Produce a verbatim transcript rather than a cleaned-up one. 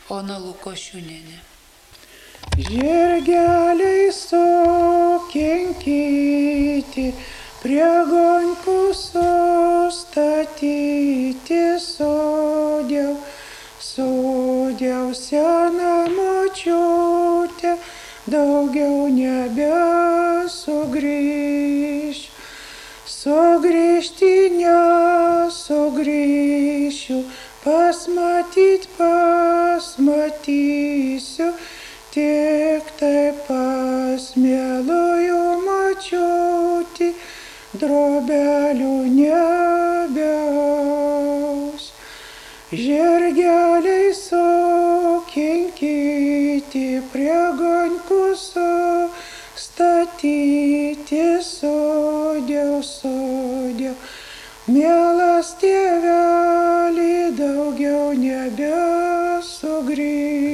Ona Lukošiūnienė. Žirgeliai sukinkyti, prie gonkų sustatyti, sodžiau, sodžiau seną močiutę, daugiau nebesugrįš. Sugrįžti nesugrįšiu, pasmatyt pasmatysiu, tik tai pas mielųjų močiutį drobelių nebeaus. Žirgeliai sukinkyti, prie gonkų sustatyti, sodžiau, sodžiau, mielas tėveli, daugiau nebesugrįš.